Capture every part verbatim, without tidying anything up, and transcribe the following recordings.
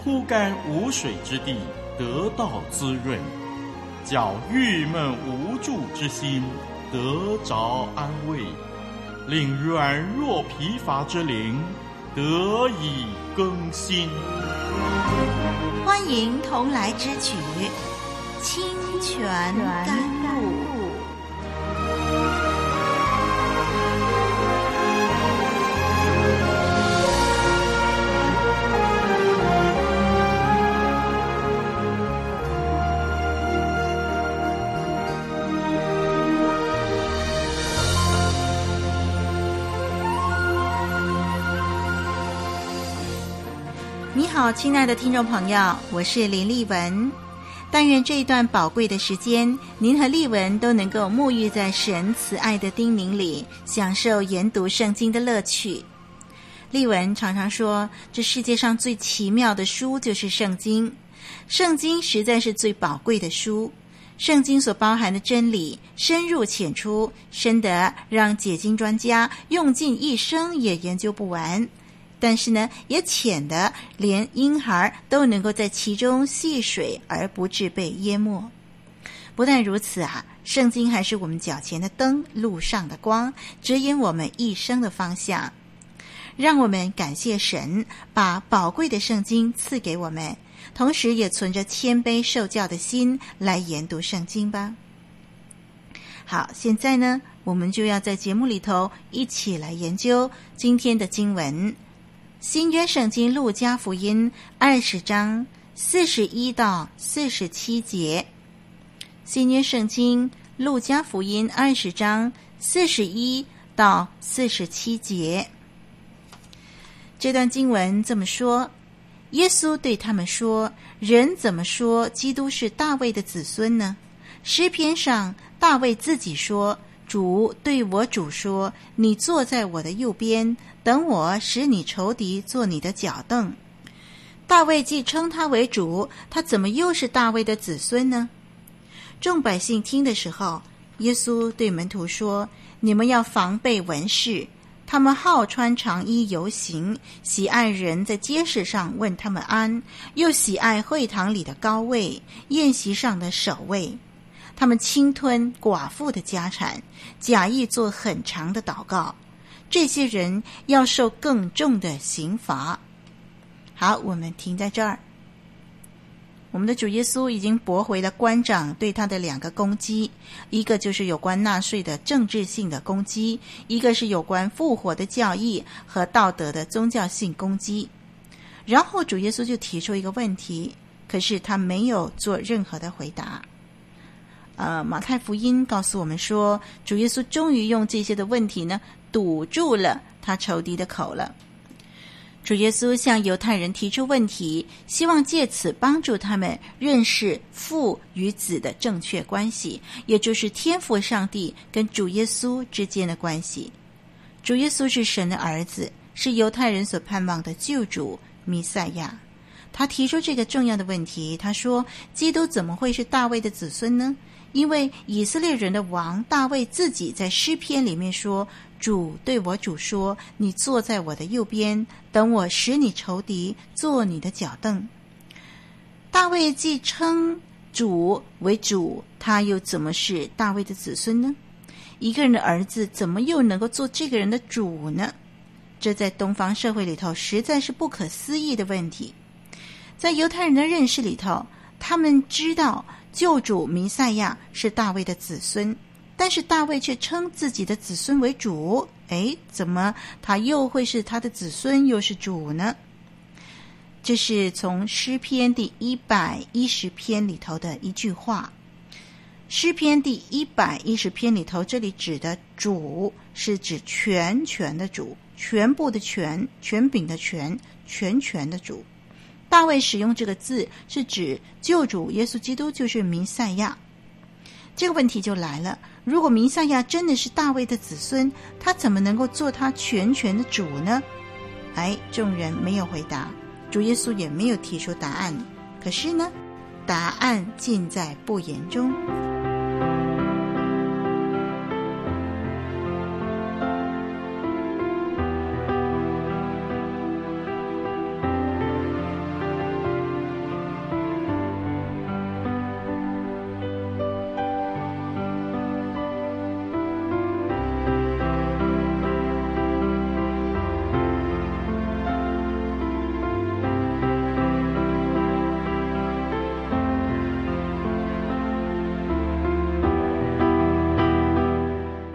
枯干无水之地得到滋润，叫郁闷无助之心得着安慰，令软弱疲乏之灵得以更新。 欢迎同来之曲《清泉甘露》。你好，亲爱的听众朋友，我是林丽文。但愿这一段宝贵的时间，您和丽文都能够沐浴在神慈爱的叮咛里，享受研读圣经的乐趣。丽文常常说，这世界上最奇妙的书就是圣经，圣经实在是最宝贵的书。圣经所包含的真理深入浅出，深得让解经专家用尽一生也研究不完，但是呢，也浅的连婴孩都能够在其中戏水而不致被淹没。不但如此啊，圣经还是我们脚前的灯，路上的光，指引我们一生的方向。让我们感谢神把宝贵的圣经赐给我们，同时也存着谦卑受教的心来研读圣经吧。好，现在呢，我们就要在节目里头一起来研究今天的经文，新约圣经路加福音二十章四十一到四十七节。新约圣经路加福音二十章四十一到四十七节。这段经文这么说：耶稣对他们说，人怎么说基督是大卫的子孙呢？诗篇上大卫自己说，主对我主说，你坐在我的右边，等我使你仇敌做你的脚凳。大卫既称他为主，他怎么又是大卫的子孙呢？众百姓听的时候，耶稣对门徒说，你们要防备文士，他们好穿长衣游行，喜爱人在街市上问他们安，又喜爱会堂里的高位，宴席上的首位。他们侵吞寡妇的家产，假意做很长的祷告，这些人要受更重的刑罚。好，我们停在这儿。我们的主耶稣已经驳回了官长对他的两个攻击，一个就是有关纳税的政治性的攻击，一个是有关复活的教义和道德的宗教性攻击。然后主耶稣就提出一个问题，可是他没有做任何的回答。呃，马太福音告诉我们说，主耶稣终于用这些的问题呢，堵住了他仇敌的口了。主耶稣向犹太人提出问题，希望借此帮助他们认识父与子的正确关系，也就是天父上帝跟主耶稣之间的关系。主耶稣是神的儿子，是犹太人所盼望的救主弥赛亚。他提出这个重要的问题，他说，基督怎么会是大卫的子孙呢？因为以色列人的王大卫自己在诗篇里面说，主对我主说，你坐在我的右边，等我使你仇敌做你的脚凳。大卫既称主为主，他又怎么是大卫的子孙呢？一个人的儿子怎么又能够做这个人的主呢？这在东方社会里头实在是不可思议的问题。在犹太人的认识里头，他们知道救主弥赛亚是大卫的子孙，但是大卫却称自己的子孙为主。诶，怎么他又会是他的子孙又是主呢？这是从诗篇第一百一十篇里头的一句话。诗篇第一百一十篇里头，这里指的主是指全权的主，全部的权，权柄的权，全权的主。大卫使用这个字是指救主耶稣基督就是弥赛亚。这个问题就来了，如果弥赛亚真的是大卫的子孙，他怎么能够做他全权的主呢？哎，众人没有回答，主耶稣也没有提出答案。可是呢，答案尽在不言中。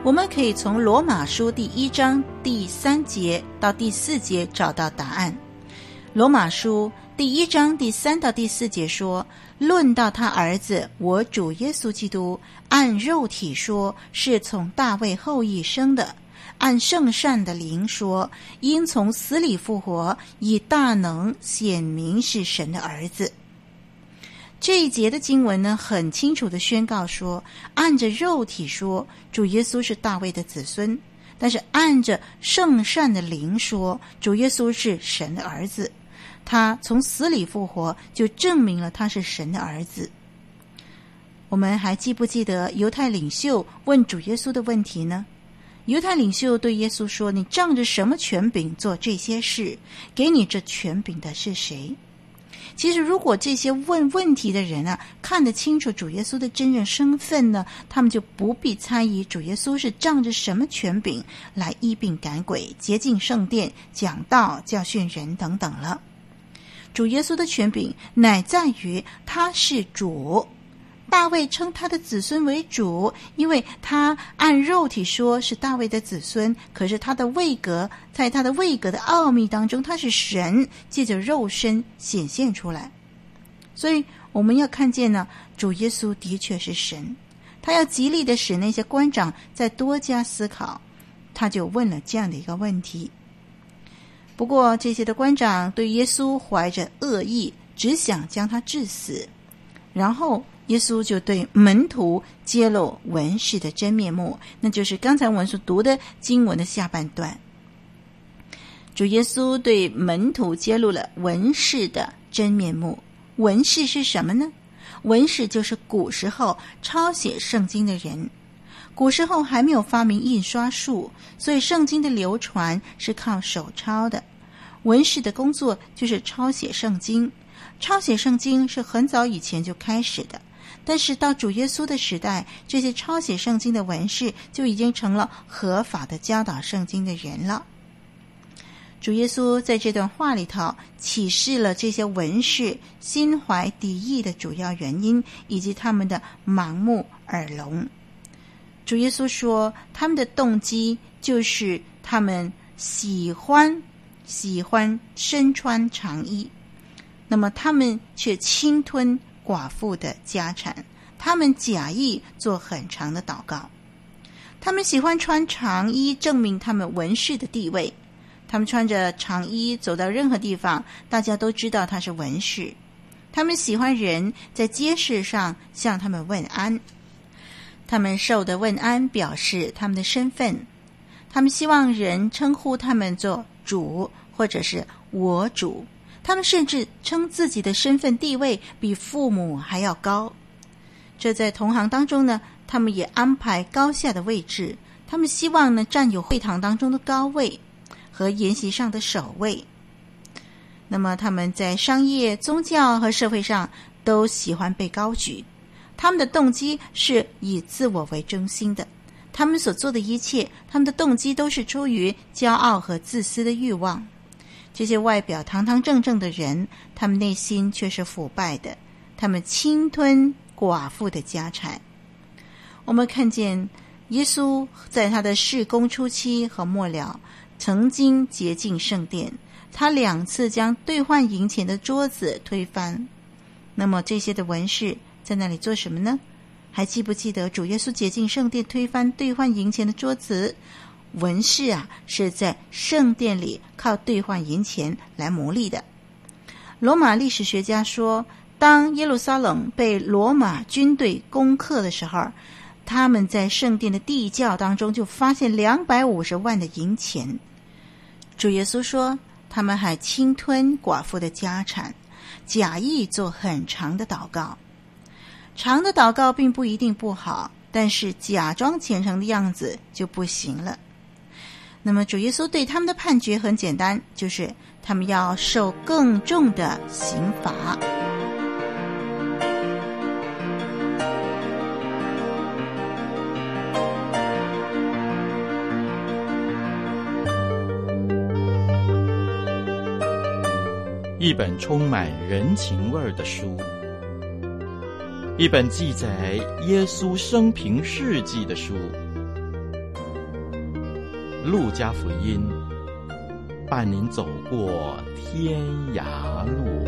我们可以从罗马书第一章第三节到第四节找到答案。罗马书第一章第三到第四节说，论到他儿子我主耶稣基督，按肉体说是从大卫后裔生的，按圣善的灵说，因从死里复活，以大能显明是神的儿子。这一节的经文呢，很清楚地宣告说，按着肉体说，主耶稣是大卫的子孙，但是按着圣善的灵说，主耶稣是神的儿子。他从死里复活，就证明了他是神的儿子。我们还记不记得犹太领袖问主耶稣的问题呢？犹太领袖对耶稣说，你仗着什么权柄做这些事？给你这权柄的是谁？其实如果这些问问题的人啊，看得清楚主耶稣的真正身份呢，他们就不必猜疑主耶稣是仗着什么权柄来医病赶鬼、洁净圣殿、讲道、教训人等等了。主耶稣的权柄乃在于他是主。大卫称他的子孙为主，因为他按肉体说是大卫的子孙，可是他的位格，在他的位格的奥秘当中，他是神借着肉身显现出来。所以我们要看见呢，主耶稣的确是神。他要极力的使那些官长再多加思考，他就问了这样的一个问题。不过这些的官长对耶稣怀着恶意，只想将他治死。然后耶稣就对门徒揭露文士的真面目，那就是刚才我们所读的经文的下半段。主耶稣对门徒揭露了文士的真面目。文士是什么呢？文士就是古时候抄写圣经的人。古时候还没有发明印刷术，所以圣经的流传是靠手抄的。文士的工作就是抄写圣经。抄写圣经是很早以前就开始的，但是到主耶稣的时代，这些抄写圣经的文士就已经成了合法的教导圣经的人了。主耶稣在这段话里头启示了这些文士心怀敌意的主要原因，以及他们的盲目耳聋。主耶稣说，他们的动机就是他们喜欢喜欢身穿长衣，那么他们却侵吞寡妇的家产，他们假意做很长的祷告。他们喜欢穿长衣，证明他们文士的地位。他们穿着长衣走到任何地方，大家都知道他是文士。他们喜欢人在街市上向他们问安，他们受的问安表示他们的身份。他们希望人称呼他们做主，或者是我主。他们甚至称自己的身份地位比父母还要高。这在同行当中呢，他们也安排高下的位置。他们希望呢占有会堂当中的高位和筵席上的首位。那么他们在商业、宗教和社会上都喜欢被高举。他们的动机是以自我为中心的。他们所做的一切，他们的动机都是出于骄傲和自私的欲望。这些外表堂堂正正的人，他们内心却是腐败的。他们侵吞寡妇的家产。我们看见耶稣在他的事工初期和末了，曾经洁净圣殿，他两次将兑换银钱的桌子推翻。那么这些的文士在那里做什么呢？还记不记得主耶稣洁净圣殿，推翻兑换银钱的桌子？文士啊，是在圣殿里靠兑换银钱来牟利的。罗马历史学家说，当耶路撒冷被罗马军队攻克的时候，他们在圣殿的地窖当中就发现两百五十万的银钱。主耶稣说，他们还侵吞寡妇的家产，假意做很长的祷告。长的祷告并不一定不好，但是假装虔诚的样子就不行了。那么主耶稣对他们的判决很简单，就是他们要受更重的刑罚。 一本充满人情味儿的书，一本记载耶稣生平事迹的书， 路加福音，伴您走过天涯路。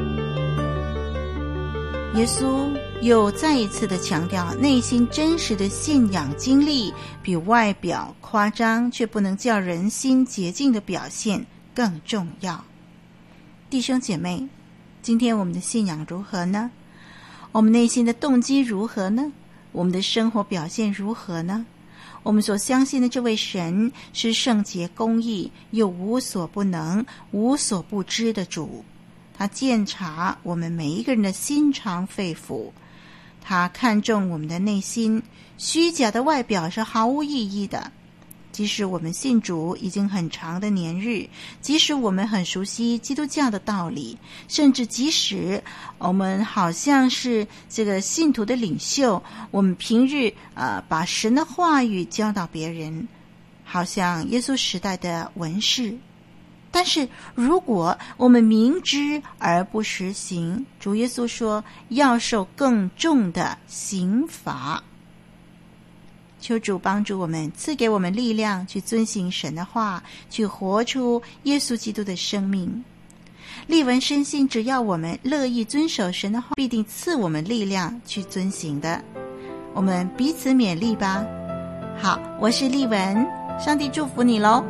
耶稣又再一次的强调，内心真实的信仰经历比外表夸张却不能叫人心洁净的表现更重要。弟兄姐妹，今天我们的信仰如何呢？我们内心的动机如何呢？我们的生活表现如何呢？我们所相信的这位神是圣洁公义又无所不能无所不知的主，他鉴察我们每一个人的心肠肺腑，他看重我们的内心，虚假的外表是毫无意义的。即使我们信主已经很长的年日，即使我们很熟悉基督教的道理，甚至即使我们好像是这个信徒的领袖，我们平日呃把神的话语教导别人，好像耶稣时代的文士，但是如果我们明知而不实行，主耶稣说要受更重的刑罚。求主帮助我们，赐给我们力量去遵行神的话，去活出耶稣基督的生命。利文深信，只要我们乐意遵守神的话，必定赐我们力量去遵行的。我们彼此勉励吧。好，我是利文，上帝祝福你咯。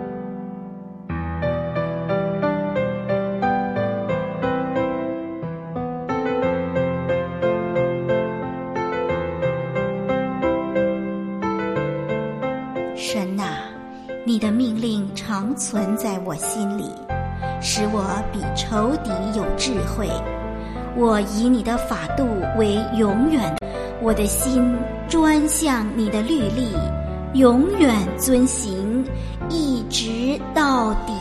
神啊，你的命令常存在我心里，使我比仇敌有智慧。我以你的法度为永远，我的心专向你的律例，永远遵行，一直到底。